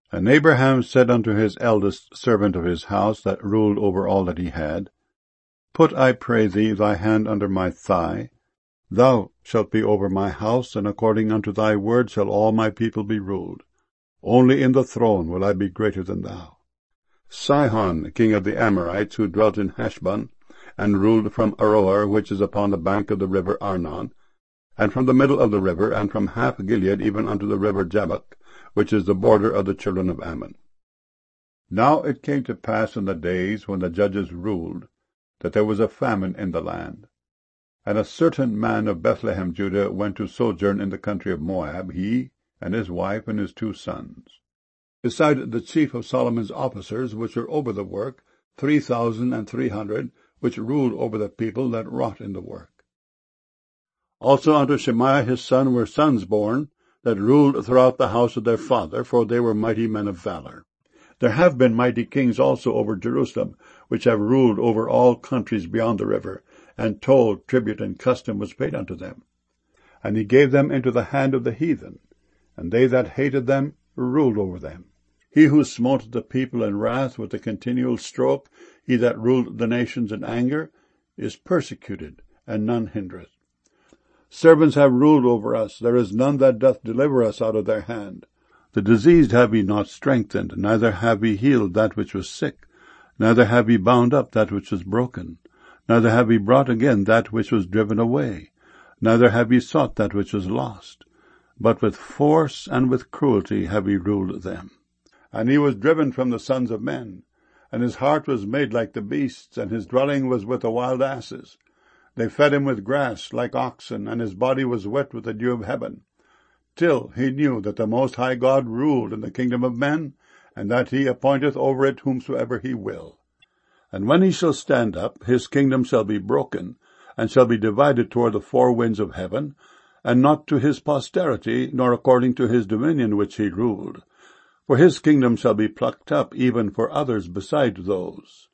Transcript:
And Abraham said unto his eldest servant of his house, that ruled over all that he had, Put, I pray thee, thy hand under my thigh. Thou shalt be over my house, and according unto thy word shall all my people be ruled. Only in the throne will I be greater than thou. Sihon, king of the Amorites, who dwelt in Heshbon, and ruled from Aroer, which is upon the bank of the river Arnon, and from the middle of the river, and from half Gilead even unto the river Jabbok, which is the border of the children of Ammon. Now it came to pass in the days when the judges ruled, that there was a famine in the land. And a certain man of Bethlehem, Judah, went to sojourn in the country of Moab, he, and his wife, and his 2 sons. Beside the chief of Solomon's officers, which were over the work, 3,300, which ruled over the people that wrought in the work. Also unto Shemaiah his son were sons born, that ruled throughout the house of their father, for they were mighty men of valor. There have been mighty kings also over Jerusalem, which have ruled over all countries beyond the river, and toll, tribute, and custom was paid unto them. And he gave them into the hand of the heathen, and they that hated them ruled over them. He who smote the people in wrath with a continual stroke, he that ruled the nations in anger, is persecuted, and none hindereth. Servants have ruled over us, there is none that doth deliver us out of their hand. The diseased have ye not strengthened, neither have ye healed that which was sick, neither have ye bound up that which was broken, neither have ye brought again that which was driven away, neither have ye sought that which was lost, but with force and with cruelty have ye ruled them. And he was driven from the sons of men, and his heart was made like the beasts, and his dwelling was with the wild asses. They fed him with grass like oxen, and his body was wet with the dew of heaven, till he knew that the Most High God ruled in the kingdom of men, and that he appointeth over it whomsoever he will. And when he shall stand up, his kingdom shall be broken, and shall be divided toward the 4 winds of heaven, and not to his posterity, nor according to his dominion which he ruled. For his kingdom shall be plucked up even for others beside those.